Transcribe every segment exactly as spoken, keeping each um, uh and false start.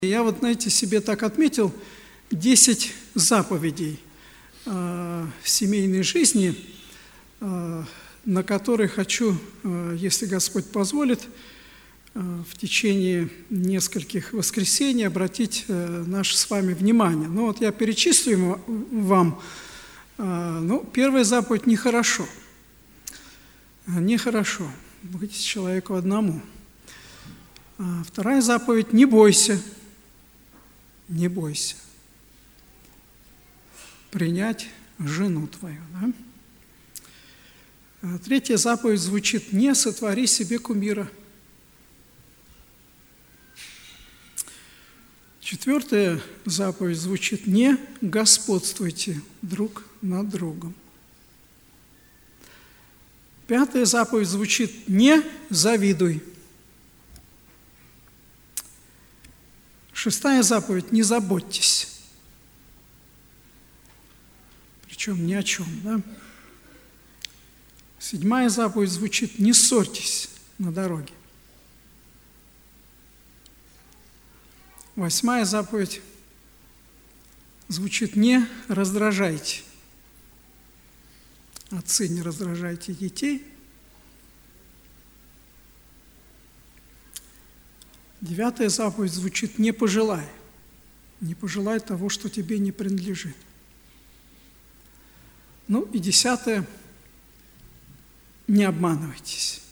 Я вот, знаете, себе так отметил десять заповедей э, в семейной жизни, э, на которые хочу, э, если Господь позволит, э, в течение нескольких воскресений обратить э, наше с вами внимание. Ну вот я перечислю ему, вам. Э, ну, первая заповедь – нехорошо. Нехорошо быть человеку одному. А вторая заповедь – не бойся. Не бойся принять жену твою. Да? Третья заповедь звучит: не сотвори себе кумира. Четвертая заповедь звучит: не господствуйте друг над другом. Пятая заповедь звучит: не завидуй. Шестая заповедь: не заботьтесь. Причем ни о чем, да? Седьмая заповедь звучит: не ссорьтесь на дороге. Восьмая заповедь звучит: не раздражайте. Отцы, не раздражайте детей. Девятая заповедь звучит: не пожелай. Не пожелай того, что тебе не принадлежит. Ну и десятая: не обманывайтесь.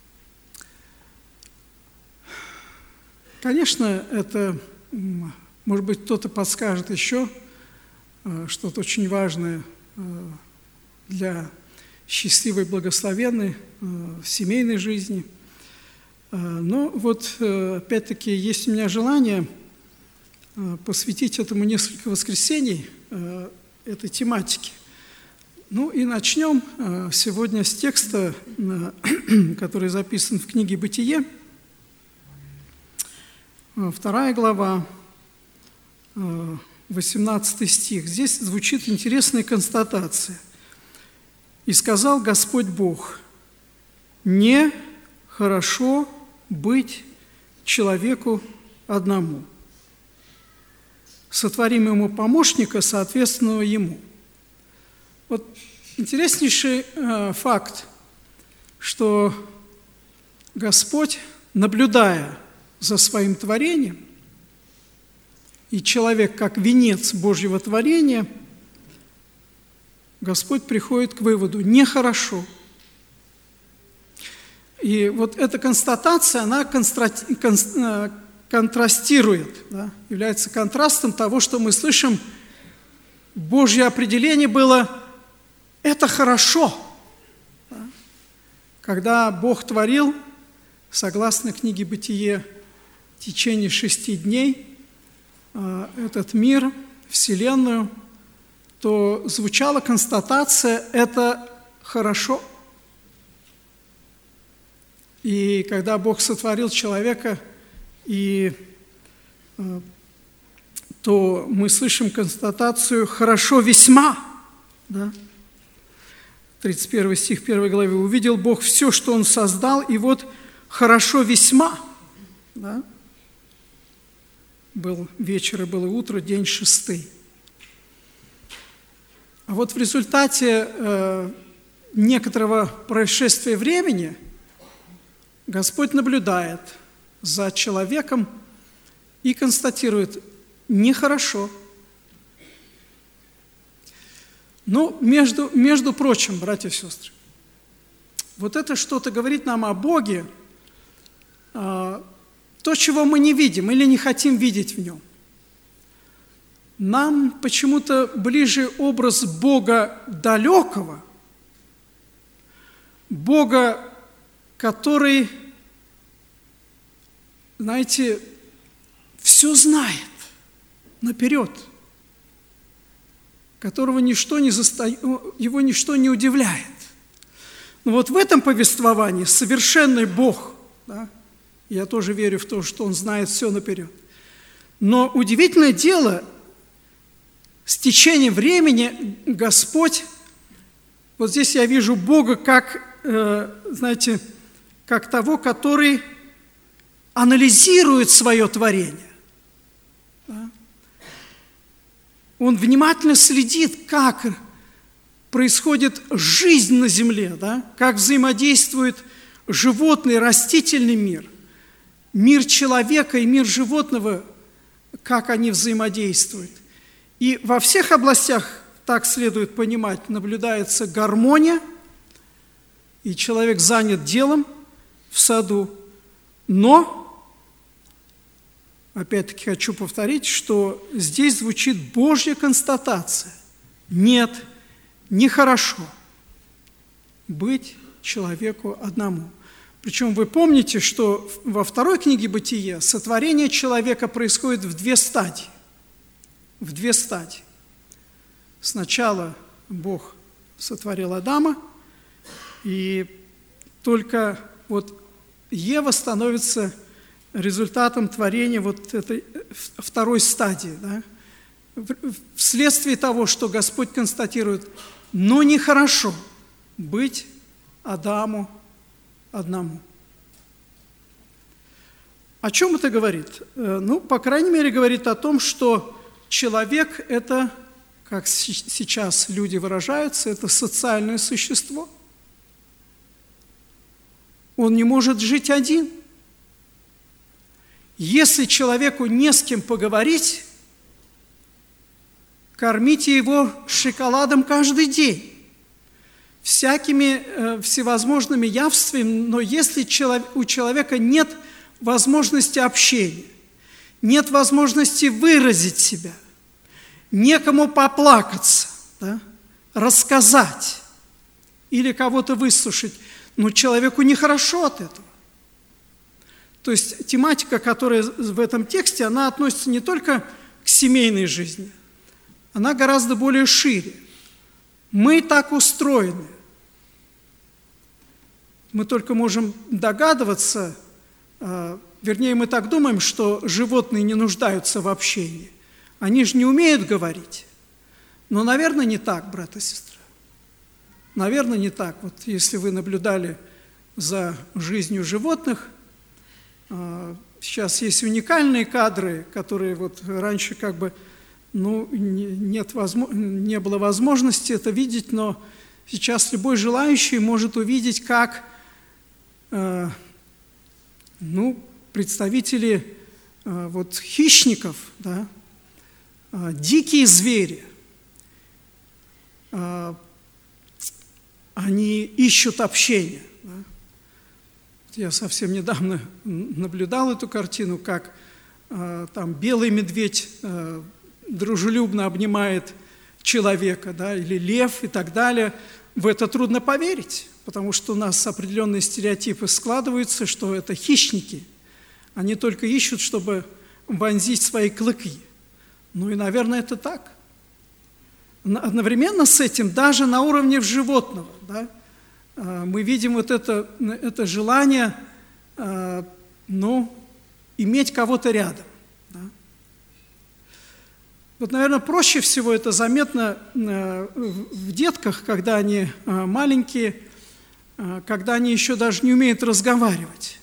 Конечно, это, может быть, кто-то подскажет еще что-то очень важное для счастливой, благословенной семейной жизни. Но вот, опять-таки, есть у меня желание посвятить этому несколько воскресений, этой тематике. Ну и начнем сегодня с текста, который записан в книге «Бытие», вторая глава, восемнадцатый стих. Здесь звучит интересная констатация. «И сказал Господь Бог: не хорошо быть человеку одному. Сотворим ему помощника, соответственного ему». Вот интереснейший э, факт, что Господь, наблюдая за своим творением, и человек как венец Божьего творения, Господь приходит к выводу: нехорошо. И вот эта констатация, она контрастирует, да, является контрастом того, что мы слышим. Божье определение было: это хорошо. Да? Когда Бог творил, согласно книге «Бытие», в течение шести дней этот мир, Вселенную, то звучала констатация: это хорошо. И когда Бог сотворил человека, и, то мы слышим констатацию: «хорошо весьма». Да? тридцать первый стих первой главы. «Увидел Бог все, что Он создал, и вот хорошо весьма». Да? Был вечер и было утро, день шестый. А вот в результате э, некоторого происшествия времени Господь наблюдает за человеком и констатирует: нехорошо. Ну, между, между прочим, братья и сестры, вот это что-то говорит нам о Боге, а, то, чего мы не видим или не хотим видеть в Нем. Нам почему-то ближе образ Бога далекого, Бога, который, знаете, все знает наперед, которого ничто не заста... его ничто не удивляет. Но вот в этом повествовании совершенный Бог, да, я тоже верю в то, что Он знает все наперед. Но удивительное дело, с течением времени Господь, вот здесь я вижу Бога как, э, знаете, как того, который анализирует свое творение. Он внимательно следит, как происходит жизнь на земле, да? Как взаимодействует животный, растительный мир, мир человека и мир животного, как они взаимодействуют. И во всех областях, так следует понимать, наблюдается гармония, и человек занят делом в саду. Но, опять-таки хочу повторить, что здесь звучит Божья констатация. Нет, нехорошо быть человеку одному. Причем вы помните, что во второй книге Бытия сотворение человека происходит в две стадии. В две стадии. Сначала Бог сотворил Адама, и только вот Ева становится результатом творения вот этой второй стадии, да? Вследствие того, что Господь констатирует, но нехорошо быть Адаму одному. О чем это говорит? Ну, по крайней мере, говорит о том, что человек – это, как сейчас люди выражаются, это социальное существо. Он не может жить один. Если человеку не с кем поговорить, кормите его шоколадом каждый день, всякими э, всевозможными явствами, но если челов- у человека нет возможности общения, нет возможности выразить себя, некому поплакаться, да, рассказать или кого-то выслушать, но человеку нехорошо от этого. То есть тематика, которая в этом тексте, она относится не только к семейной жизни, она гораздо более шире. Мы так устроены. Мы только можем догадываться, вернее, мы так думаем, что животные не нуждаются в общении. Они же не умеют говорить. Но, наверное, не так, брат и сестра. Наверное, не так. Вот если вы наблюдали за жизнью животных, сейчас есть уникальные кадры, которые вот раньше как бы, ну, нет, не было возможности это видеть, но сейчас любой желающий может увидеть, как ну, представители вот, хищников, да, дикие звери, они ищут общения. Да. Я совсем недавно наблюдал эту картину, как там белый медведь дружелюбно обнимает человека, да, или лев и так далее. В это трудно поверить, потому что у нас определенные стереотипы складываются, что это хищники. Они только ищут, чтобы вонзить свои клыки. Ну и, наверное, это так. Одновременно с этим, даже на уровне животного, да, мы видим вот это, это желание, ну, иметь кого-то рядом. Да. Вот, наверное, проще всего это заметно в детках, когда они маленькие, когда они еще даже не умеют разговаривать.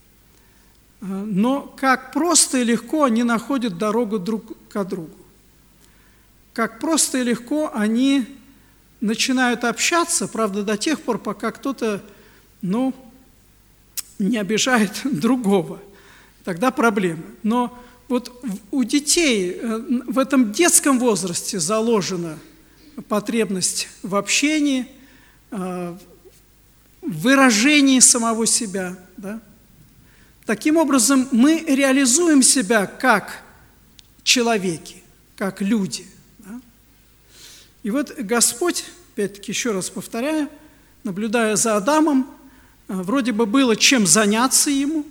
Но как просто и легко они находят дорогу друг к другу. Как просто и легко они начинают общаться, правда, до тех пор, пока кто-то, ну, не обижает другого. Тогда проблемы. Но вот у детей в этом детском возрасте заложена потребность в общении, в выражении самого себя. Да? Таким образом, мы реализуем себя как человеки, как люди. Да? И вот Господь, опять-таки еще раз повторяю, наблюдая за Адамом, вроде бы было чем заняться ему.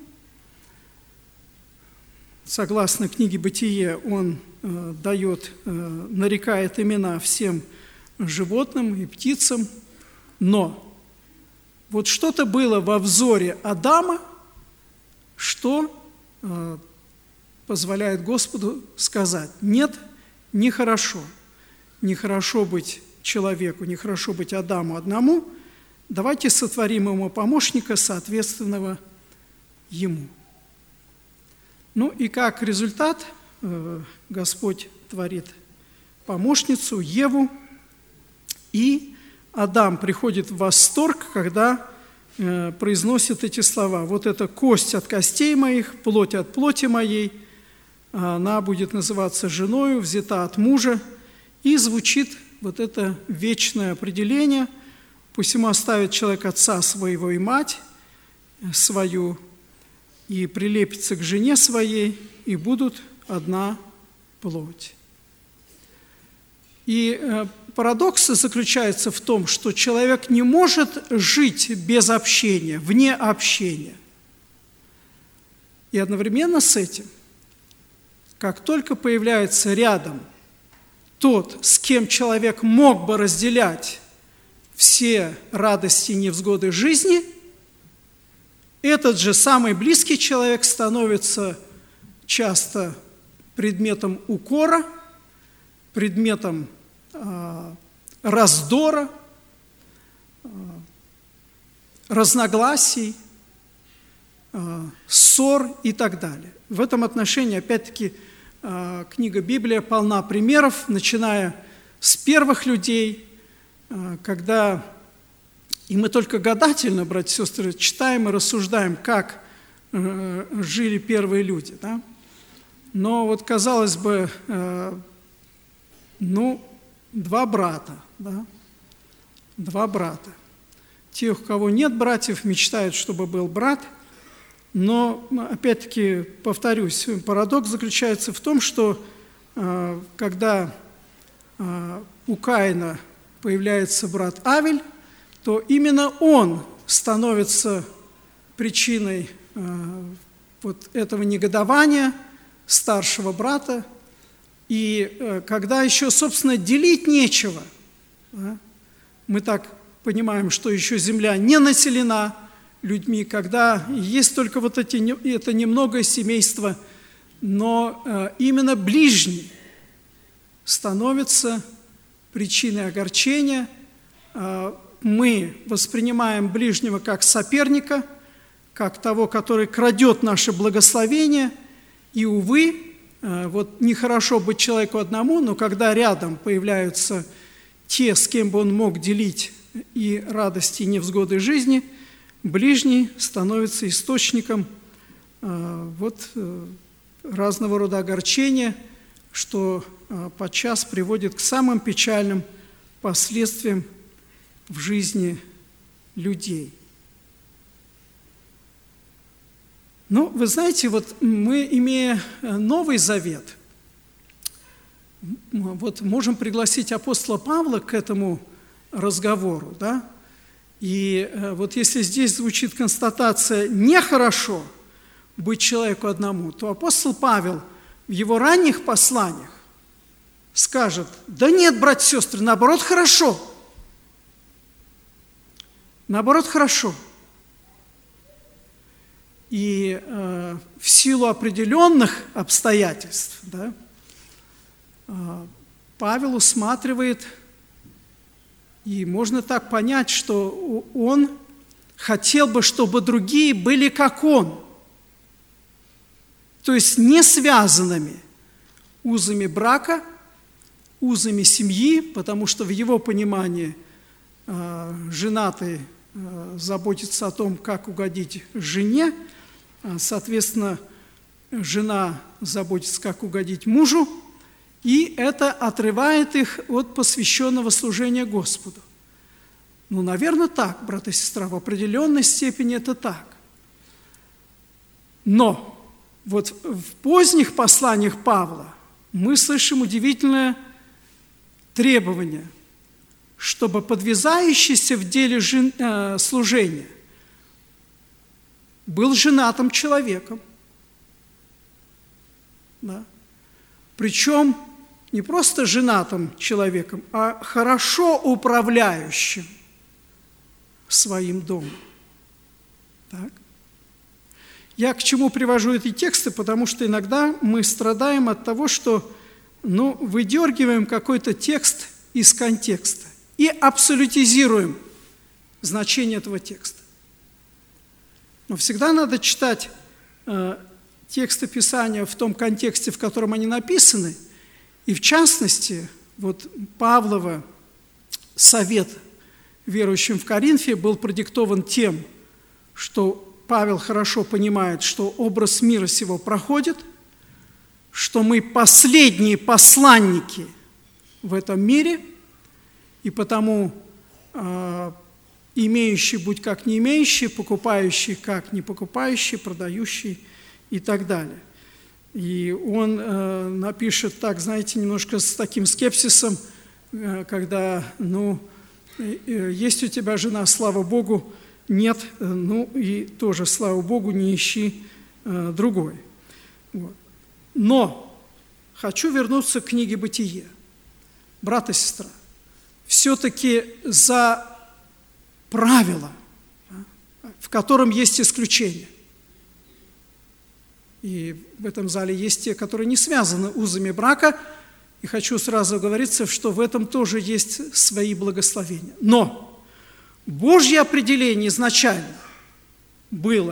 Согласно книге «Бытие», он э, дает, э, нарекает имена всем животным и птицам, но вот что-то было во взоре Адама, что э, позволяет Господу сказать: нет, нехорошо, нехорошо быть человеку, нехорошо быть Адаму одному, давайте сотворим ему помощника, соответственного ему. Ну и как результат Господь творит помощницу Еву, и Адам приходит в восторг, когда э, произносит эти слова. Вот это кость от костей моих, плоть от плоти моей, она будет называться женою, взята от мужа, и звучит вот это вечное определение: посему оставит человек отца своего и мать свою, и прилепится к жене своей, и будут одна плоть. И парадокс заключается в том, что человек не может жить без общения, вне общения. И одновременно с этим, как только появляется рядом тот, с кем человек мог бы разделять все радости и невзгоды жизни, этот же самый близкий человек становится часто предметом укора, предметом э, раздора, э, разногласий, э, ссор и так далее. В этом отношении, опять-таки, э, книга Библия полна примеров, начиная с первых людей, э, когда, и мы только гадательно, братья и сестры, читаем и рассуждаем, как э, жили первые люди, да? Но вот, казалось бы, э, ну, два брата, да? Два брата. Те, у кого нет братьев, мечтают, чтобы был брат. Но, опять-таки, повторюсь, парадокс заключается в том, что э, когда э, у Каина появляется брат Авель, то именно он становится причиной э, вот этого негодования старшего брата. И э, когда еще, собственно, делить нечего, да, мы так понимаем, что еще земля не населена людьми, когда есть только вот эти, это немногое семейство, но э, именно ближний становится причиной огорчения. Э, мы воспринимаем ближнего как соперника, как того, который крадет наше благословение, и, увы, э, вот нехорошо быть человеку одному, но когда рядом появляются те, с кем бы он мог делить и радости, и невзгоды жизни, ближний становится источником э, вот, э, разного рода огорчения, что э, подчас приводит к самым печальным последствиям в жизни людей. Ну, вы знаете, вот мы, имея Новый Завет, вот можем пригласить апостола Павла к этому разговору, да? И вот если здесь звучит констатация «нехорошо быть человеку одному», то апостол Павел в его ранних посланиях скажет: «Да нет, братья и сестры, наоборот, хорошо». Наоборот, хорошо. И э, в силу определенных обстоятельств, да, э, Павел усматривает, и можно так понять, что он хотел бы, чтобы другие были как он, то есть не связанными узами брака, узами семьи, потому что в его понимании э, женатый э, заботится о том, как угодить жене, соответственно, жена заботится, как угодить мужу, и это отрывает их от посвященного служения Господу. Ну, наверное, так, брат и сестра, в определенной степени это так. Но вот в поздних посланиях Павла мы слышим удивительное требование, чтобы подвязающийся в деле жен, э, служения был женатым человеком. Да? Причем не просто женатым человеком, а хорошо управляющим своим домом. Так? Я к чему привожу эти тексты? Потому что иногда мы страдаем от того, что ну, выдергиваем какой-то текст из контекста и абсолютизируем значение этого текста. Но всегда надо читать э, тексты Писания в том контексте, в котором они написаны, и в частности вот Павлова совет верующим в Коринфе был продиктован тем, что Павел хорошо понимает, что образ мира сего проходит, что мы последние посланники в этом мире, и потому э, имеющий будь как не имеющий, покупающий как не покупающий, продающий и так далее. И он э, напишет так, знаете, немножко с таким скепсисом, э, когда, ну, э, есть у тебя жена, слава Богу, нет, э, ну и тоже, слава Богу, не ищи э, другой. Вот. Но хочу вернуться к книге «Бытие». Брат и сестра, все-таки за правило, в котором есть исключение. И в этом зале есть те, которые не связаны узами брака, и хочу сразу говориться, что в этом тоже есть свои благословения. Но Божье определение изначально было: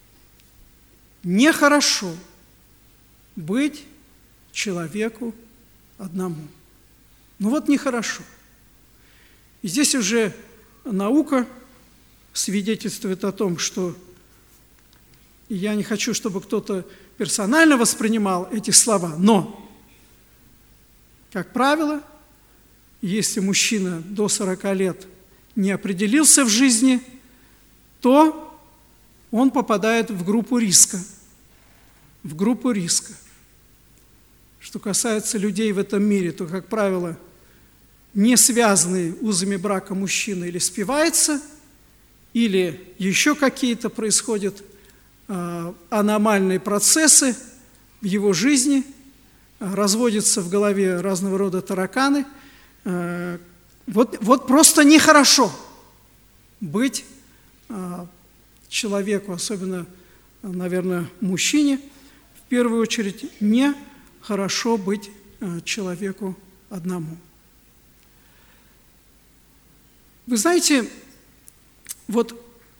нехорошо быть человеку одному. Ну вот нехорошо. И здесь уже наука свидетельствует о том, что я не хочу, чтобы кто-то персонально воспринимал эти слова, но, как правило, если мужчина до сорока лет не определился в жизни, то он попадает в группу риска. В группу риска. Что касается людей в этом мире, то, как правило, не связанные узами брака мужчина или спивается, или еще какие-то происходят э, аномальные процессы в его жизни, э, разводятся в голове разного рода тараканы. Э, вот, вот просто нехорошо быть э, человеку, особенно, наверное, мужчине, в первую очередь, нехорошо быть э, человеку одному. Вы знаете, вот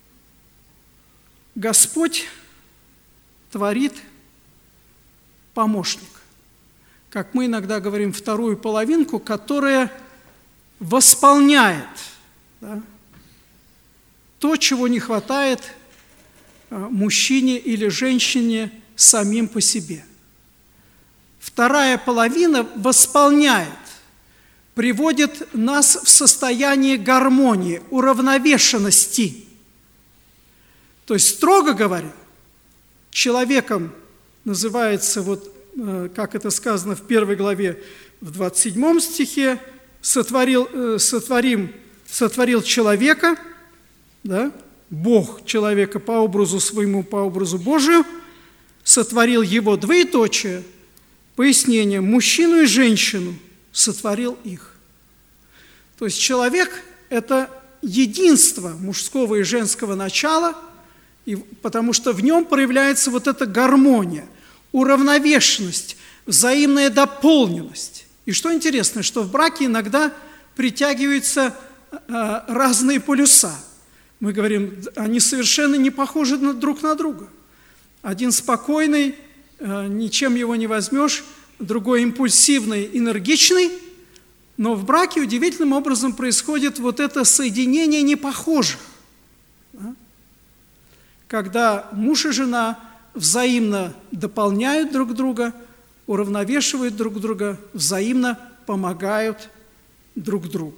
Господь творит помощник, как мы иногда говорим, вторую половинку, которая восполняет, да, то, чего не хватает мужчине или женщине самим по себе. Вторая половина восполняет, приводит нас в состояние гармонии, уравновешенности. То есть, строго говоря, человеком называется, вот, как это сказано в первой главе, в двадцать седьмом стихе, сотворил, сотворим, сотворил человека, да, Бог человека по образу своему, по образу Божию, сотворил его, двоеточие, пояснение, мужчину и женщину, сотворил их. То есть человек – это единство мужского и женского начала, и, потому что в нем проявляется вот эта гармония, уравновешенность, взаимная дополненность. И что интересно, что в браке иногда притягиваются э, разные полюса. Мы говорим, они совершенно не похожи друг на друга. Один спокойный, э, ничем его не возьмешь, другой импульсивный, энергичный, но в браке удивительным образом происходит вот это соединение непохожих. Да? Когда муж и жена взаимно дополняют друг друга, уравновешивают друг друга, взаимно помогают друг другу.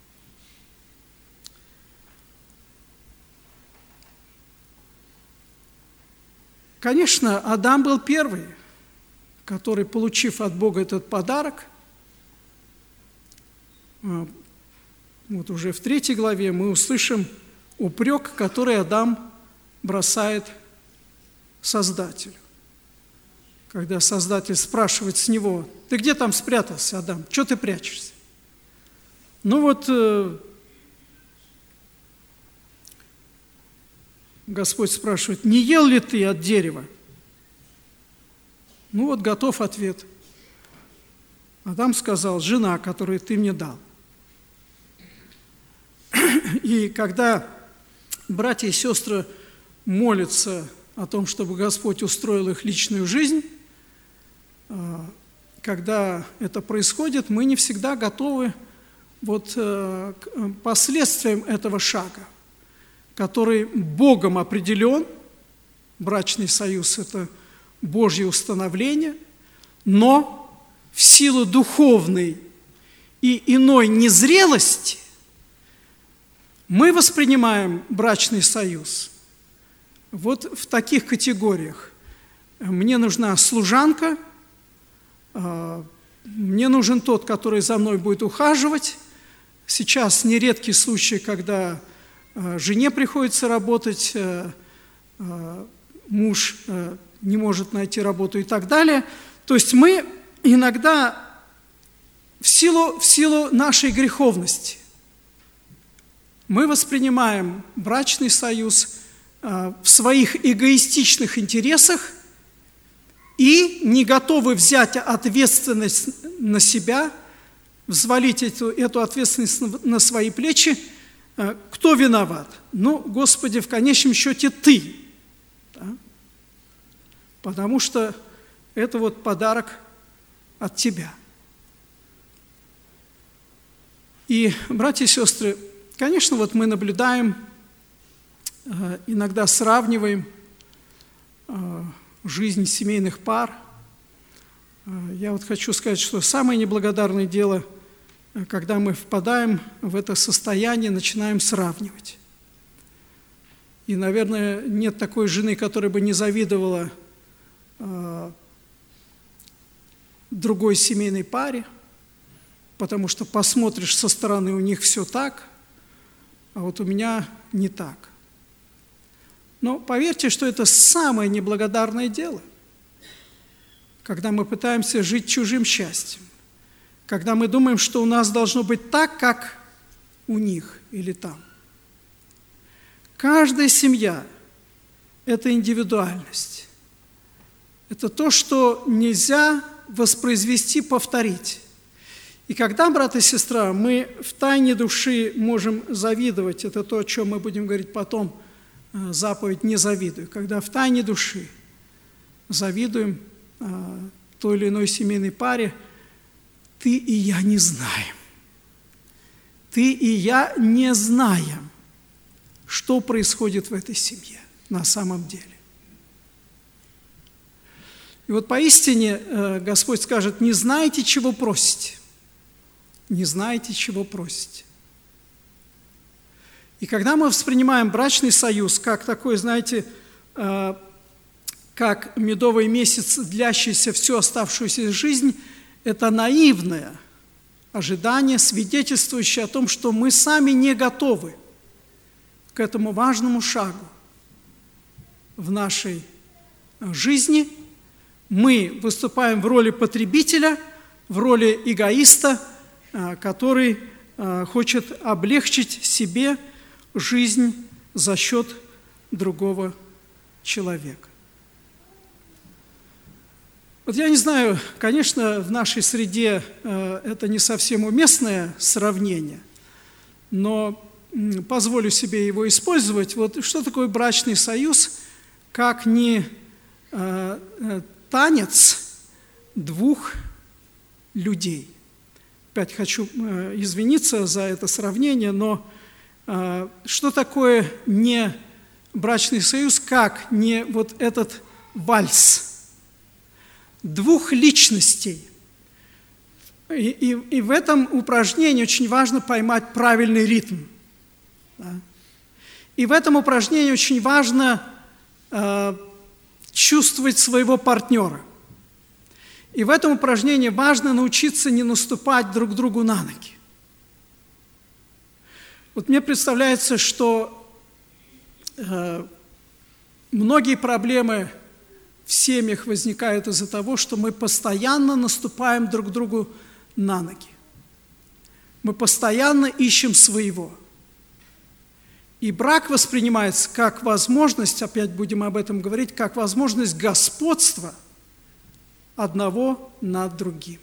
Конечно, Адам был первый, который, получив от Бога этот подарок, вот уже в третьей главе мы услышим упрек, который Адам бросает Создателю. Когда Создатель спрашивает с него: «Ты где там спрятался, Адам? Чего ты прячешься?» Ну вот Господь спрашивает: «Не ел ли ты от дерева?» Ну вот готов ответ. Адам сказал: «Жена, которую ты мне дал». И когда братья и сестры молятся о том, чтобы Господь устроил их личную жизнь, когда это происходит, мы не всегда готовы вот, к последствиям этого шага, который Богом определен. Брачный союз – это Божье установление, но в силу духовной и иной незрелости мы воспринимаем брачный союз вот в таких категориях. Мне нужна служанка, мне нужен тот, который за мной будет ухаживать. Сейчас нередки случаи, когда жене приходится работать, муж не может найти работу и так далее. То есть мы иногда в силу, в силу нашей греховности мы воспринимаем брачный союз в своих эгоистичных интересах и не готовы взять ответственность на себя, взвалить эту, эту ответственность на свои плечи. Кто виноват? Ну, Господи, в конечном счете Ты. Да? Потому что это вот подарок от Тебя. И, братья и сестры, конечно, вот мы наблюдаем, иногда сравниваем жизнь семейных пар. Я вот хочу сказать, что самое неблагодарное дело, когда мы впадаем в это состояние, начинаем сравнивать. И, наверное, нет такой жены, которая бы не завидовала другой семейной паре, потому что посмотришь со стороны, у них все так, а вот у меня не так. Но поверьте, что это самое неблагодарное дело, когда мы пытаемся жить чужим счастьем, когда мы думаем, что у нас должно быть так, как у них или там. Каждая семья – это индивидуальность. Это то, что нельзя воспроизвести, повторить. И когда, брат и сестра, мы в тайне души можем завидовать, это то, о чем мы будем говорить потом, заповедь «не завидуй», когда в тайне души завидуем а, той или иной семейной паре, ты и я не знаем. Ты и я не знаем, что происходит в этой семье на самом деле. И вот поистине Господь скажет: не знаете, чего просите. Не знаете, чего просите. И когда мы воспринимаем брачный союз как такой, знаете, как медовый месяц, длящийся всю оставшуюся жизнь, это наивное ожидание, свидетельствующее о том, что мы сами не готовы к этому важному шагу в нашей жизни. Мы выступаем в роли потребителя, в роли эгоиста, который хочет облегчить себе жизнь за счет другого человека. Вот я не знаю, конечно, в нашей среде это не совсем уместное сравнение, но позволю себе его использовать. Вот что такое брачный союз, как не танец двух людей. Опять хочу извиниться за это сравнение, но что такое не брачный союз, как не вот этот вальс двух личностей? И, и, и в этом упражнении очень важно поймать правильный ритм. Да? И в этом упражнении очень важно э, чувствовать своего партнера. И в этом упражнении важно научиться не наступать друг другу на ноги. Вот мне представляется, что э, многие проблемы в семьях возникают из-за того, что мы постоянно наступаем друг другу на ноги. Мы постоянно ищем своего. И брак воспринимается как возможность, опять будем об этом говорить, как возможность господства одного над другим.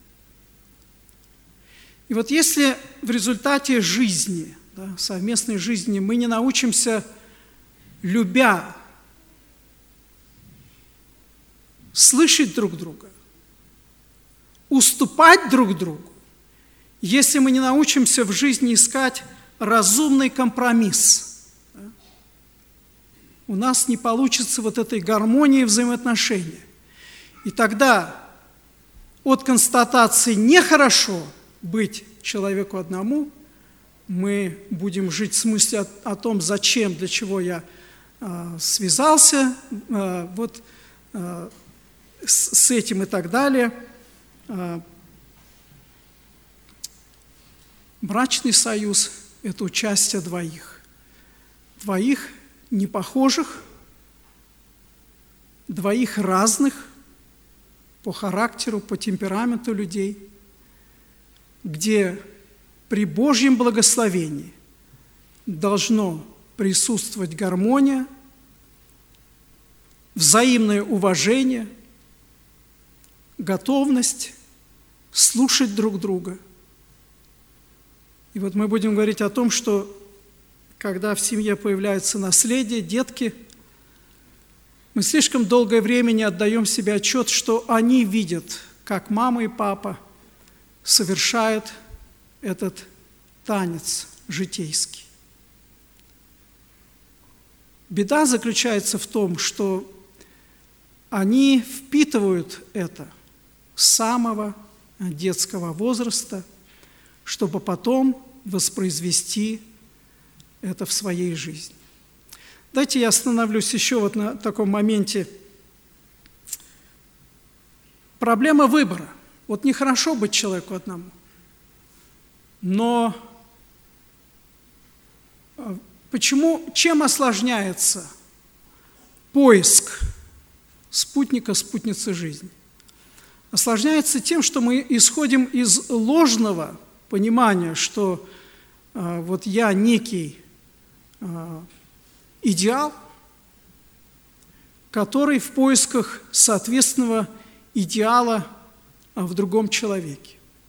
И вот если в результате жизни, да, совместной жизни, мы не научимся, любя, слышать друг друга, уступать друг другу, если мы не научимся в жизни искать разумный компромисс, у нас не получится вот этой гармонии взаимоотношений. И тогда от констатации «нехорошо быть человеку одному» мы будем жить в смысле о, о том, зачем, для чего я э, связался, э, вот э, с, с этим и так далее. Э, брачный союз – это участие двоих. Двоих непохожих, двоих разных по характеру, по темпераменту людей, где при Божьем благословении должно присутствовать гармония, взаимное уважение, готовность слушать друг друга. И вот мы будем говорить о том, что когда в семье появляется наследие, детки, мы слишком долгое время не отдаем себе отчет, что они видят, как мама и папа совершают этот танец житейский. Беда заключается в том, что они впитывают это с самого детского возраста, чтобы потом воспроизвести это в своей жизни. Дайте я остановлюсь еще вот на таком моменте. Проблема выбора. Вот нехорошо быть человеку одному. Но почему, чем осложняется поиск спутника, спутницы жизни? Осложняется тем, что мы исходим из ложного понимания, что э, вот я некий э, идеал, который в поисках соответственного идеала в другом человеке.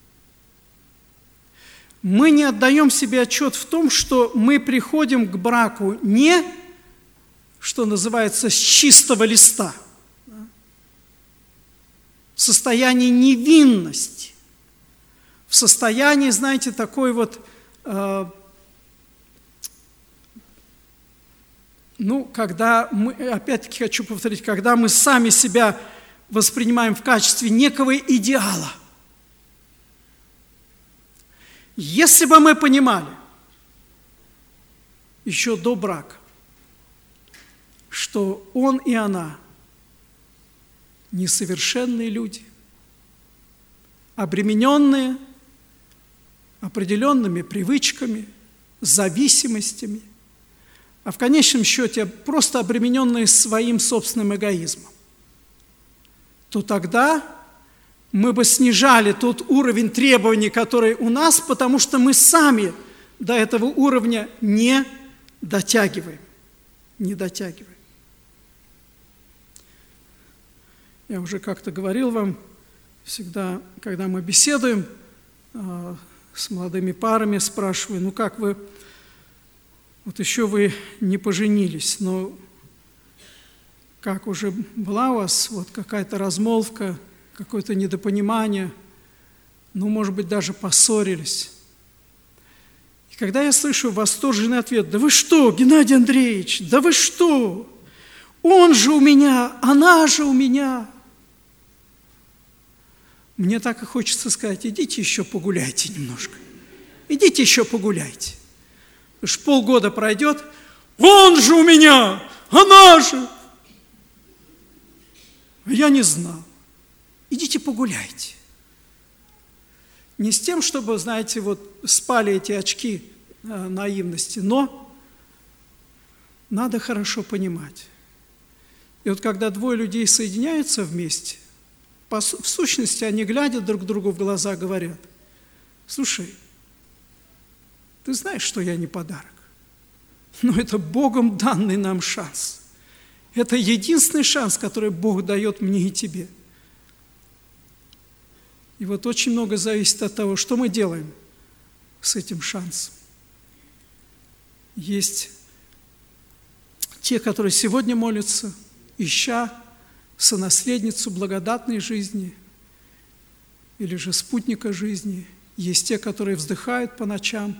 Мы не отдаем себе отчет в том, что мы приходим к браку не, что называется, с чистого листа, в состоянии невинности, в состоянии, знаете, такой вот, э, ну, когда мы, опять-таки хочу повторить, когда мы сами себя воспринимаем в качестве некого идеала. Если бы мы понимали еще до брака, что он и она несовершенные люди, обремененные определенными привычками, зависимостями, а в конечном счете просто обремененные своим собственным эгоизмом, то тогда мы бы снижали тот уровень требований, который у нас, потому что мы сами до этого уровня не дотягиваем. Не дотягиваем. Я уже как-то говорил вам, всегда, когда мы беседуем э, с молодыми парами, спрашиваю, ну как вы, вот еще вы не поженились, но как уже была у вас вот какая-то размолвка, какое-то недопонимание, ну, может быть, даже поссорились. И когда я слышу восторженный ответ, да вы что, Геннадий Андреевич, да вы что, он же у меня, она же у меня. Мне так и хочется сказать, идите еще погуляйте немножко, идите еще погуляйте. Уж полгода пройдет, он же у меня, она же. Я не знал. Идите погуляйте. Не с тем, чтобы, знаете, вот спали эти очки э, наивности, но надо хорошо понимать. И вот когда двое людей соединяются вместе, по, в сущности, они, глядя друг другу в глаза, говорят, слушай, ты знаешь, что я не подарок, но это Богом данный нам шанс. Это единственный шанс, который Бог дает мне и тебе. И вот очень много зависит от того, что мы делаем с этим шансом. Есть те, которые сегодня молятся, ища сонаследницу благодатной жизни, или же спутника жизни. Есть те, которые вздыхают по ночам,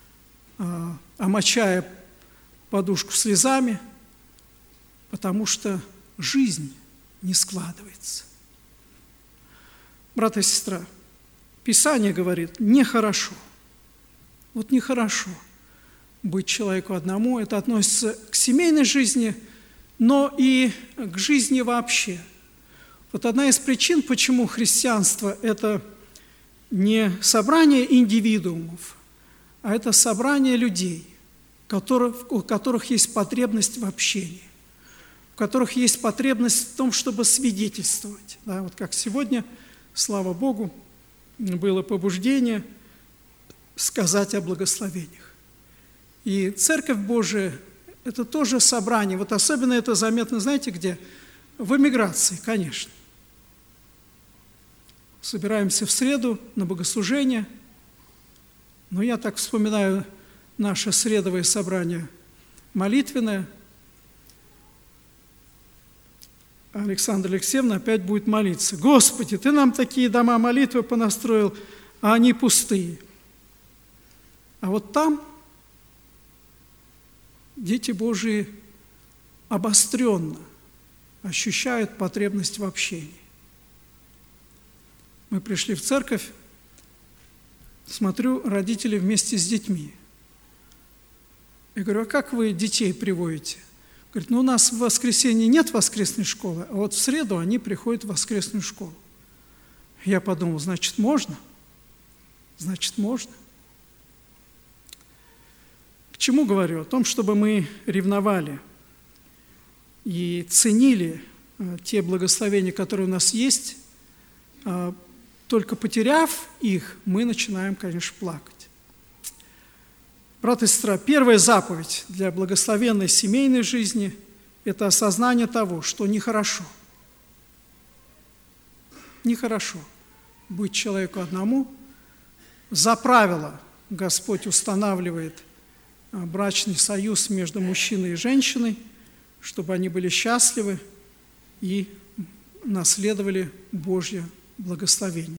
омочая подушку слезами, потому что жизнь не складывается. Брат и сестра, Писание говорит, нехорошо. Вот нехорошо быть человеку одному. Это относится к семейной жизни, но и к жизни вообще. Вот одна из причин, почему христианство – это не собрание индивидуумов, а это собрание людей, которых, у которых есть потребность в общении, у которых есть потребность в том, чтобы свидетельствовать. Да, вот как сегодня, слава Богу, было побуждение сказать о благословениях. И Церковь Божия – это тоже собрание. Вот особенно это заметно, знаете, где? В эмиграции, конечно. Собираемся в среду на богослужение. Но я так вспоминаю наше средовое собрание молитвенное. Александра Алексеевна опять будет молиться. Господи, Ты нам такие дома молитвы понастроил, а они пустые. А вот там дети Божии обостренно ощущают потребность в общении. Мы пришли в церковь, смотрю, родители вместе с детьми. Я говорю, а как вы детей приводите? Говорит, ну у нас в воскресенье нет воскресной школы, а вот в среду они приходят в воскресную школу. Я подумал, значит, можно? Значит, можно. К чему говорю? О том, чтобы мы ревновали и ценили те благословения, которые у нас есть. Только потеряв их, мы начинаем, конечно, плакать. Брат и сестра, первая заповедь для благословенной семейной жизни – это осознание того, что нехорошо. Нехорошо быть человеку одному. За правило Господь устанавливает брачный союз между мужчиной и женщиной, чтобы они были счастливы и наследовали Божье благословение.